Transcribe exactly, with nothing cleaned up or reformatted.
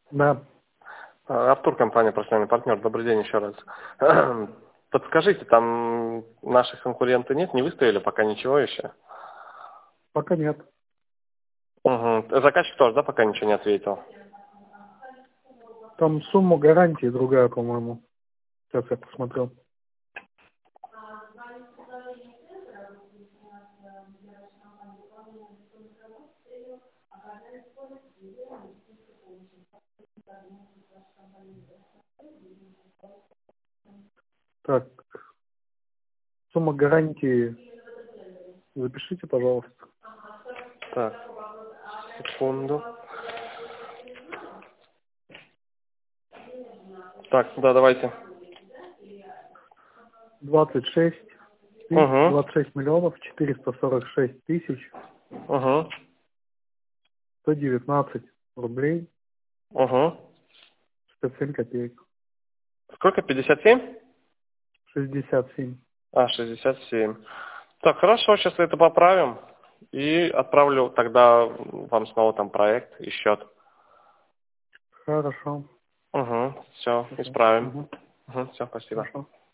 Да. А, Артур, компания «Профессиональный партнер». Добрый день еще раз. Подскажите, там наших конкурентов нет? Не выставили пока ничего еще? Пока нет. Угу. Заказчик тоже, да, пока ничего не ответил? Там сумма гарантии другая, по-моему. Сейчас я посмотрел. Так, сумма гарантии запишите, пожалуйста. Так, секунду. Так, да, давайте. двадцать шесть, Угу. двадцать шесть миллионов четыреста сорок шесть тысяч Угу. сто девятнадцать рублей Угу. шестьдесят семь копеек. Сколько? пятьдесят семь? шестьдесят семь. А, шестьдесят семь. Так, хорошо, сейчас это поправим. И отправлю тогда вам снова там проект и счет. Хорошо. Угу. Все, Хорошо. исправим. Угу. Угу. Все, спасибо. Хорошо.